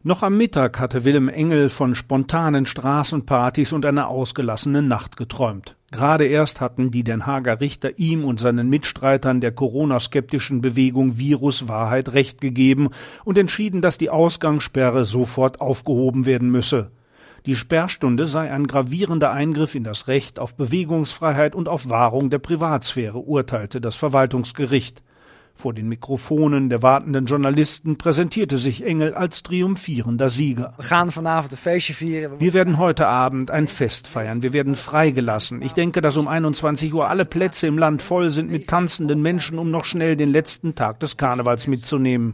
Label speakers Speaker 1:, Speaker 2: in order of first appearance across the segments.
Speaker 1: Noch am Mittag hatte Willem Engel von spontanen Straßenpartys und einer ausgelassenen Nacht geträumt. Gerade erst hatten die Den Haager Richter ihm und seinen Mitstreitern der Corona-skeptischen Bewegung Virus Wahrheit Recht gegeben und entschieden, dass die Ausgangssperre sofort aufgehoben werden müsse. Die Sperrstunde sei ein gravierender Eingriff in das Recht auf Bewegungsfreiheit und auf Wahrung der Privatsphäre, urteilte das Verwaltungsgericht. Vor den Mikrofonen der wartenden Journalisten präsentierte sich Engel als triumphierender Sieger. Wir werden heute Abend ein Fest feiern. Wir werden freigelassen. Ich denke, dass um 21 Uhr alle Plätze im Land voll sind mit tanzenden Menschen, um noch schnell den letzten Tag des Karnevals mitzunehmen.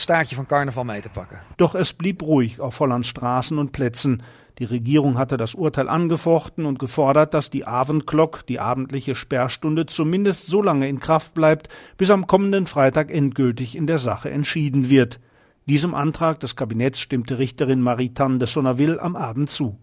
Speaker 1: Doch es blieb ruhig auf Hollands Straßen und Plätzen. Die Regierung hatte das Urteil angefochten und gefordert, dass die Avondklok, die abendliche Sperrstunde, zumindest so lange in Kraft bleibt, bis am kommenden Freitag endgültig in der Sache entschieden wird. Diesem Antrag des Kabinetts stimmte Richterin Marie-Tanne de Sonnaville am Abend zu.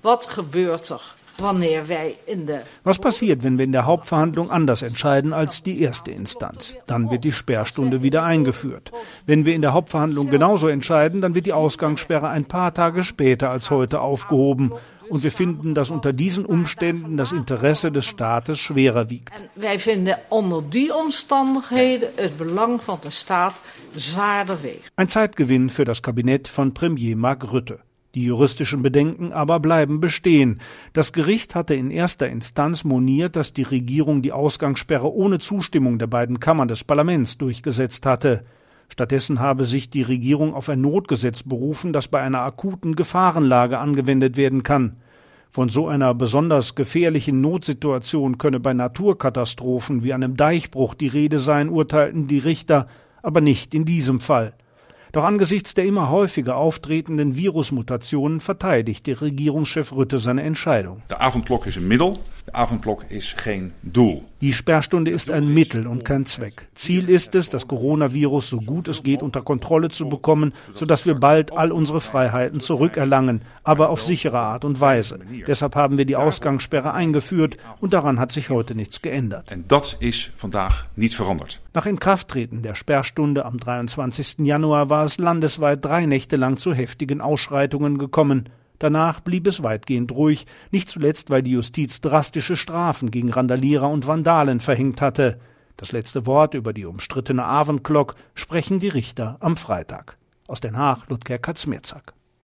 Speaker 1: Was passiert, wenn wir in der Hauptverhandlung anders entscheiden als die erste Instanz? Dann wird die Sperrstunde wieder eingeführt. Wenn wir in der Hauptverhandlung genauso entscheiden, dann wird die Ausgangssperre ein paar Tage später als heute aufgehoben. Und wir finden, dass unter diesen Umständen das Interesse des Staates schwerer wiegt.
Speaker 2: Wij vinden onder die omstandigheden het belang van de staat zwaarder weegt.
Speaker 1: Ein Zeitgewinn für das Kabinett von Premier Mark Rutte. Die juristischen Bedenken aber bleiben bestehen. Das Gericht hatte in erster Instanz moniert, dass die Regierung die Ausgangssperre ohne Zustimmung der beiden Kammern des Parlaments durchgesetzt hatte. Stattdessen habe sich die Regierung auf ein Notgesetz berufen, das bei einer akuten Gefahrenlage angewendet werden kann. Von so einer besonders gefährlichen Notsituation könne bei Naturkatastrophen wie einem Deichbruch die Rede sein, urteilten die Richter, aber nicht in diesem Fall. Doch angesichts der immer häufiger auftretenden Virusmutationen verteidigt der Regierungschef Rutte seine Entscheidung.
Speaker 3: De avondklok is een middel, de avondklok is geen doel.
Speaker 1: Die Sperrstunde ist ein Mittel und kein Zweck. Ziel ist es, das Coronavirus so gut es geht unter Kontrolle zu bekommen, sodass wir bald all unsere Freiheiten zurückerlangen, aber auf sichere Art und Weise. Deshalb haben wir die Ausgangssperre eingeführt und daran hat sich heute nichts geändert.
Speaker 3: En dat is vandaag niet veranderd.
Speaker 1: Nach Inkrafttreten der Sperrstunde am 23. Januar war es landesweit 3 Nächte lang zu heftigen Ausschreitungen gekommen. Danach blieb es weitgehend ruhig, nicht zuletzt, weil die Justiz drastische Strafen gegen Randalierer und Vandalen verhängt hatte. Das letzte Wort über die umstrittene Avondklok sprechen die Richter am Freitag. Aus Den Haag, Ludger Kaczmierzak.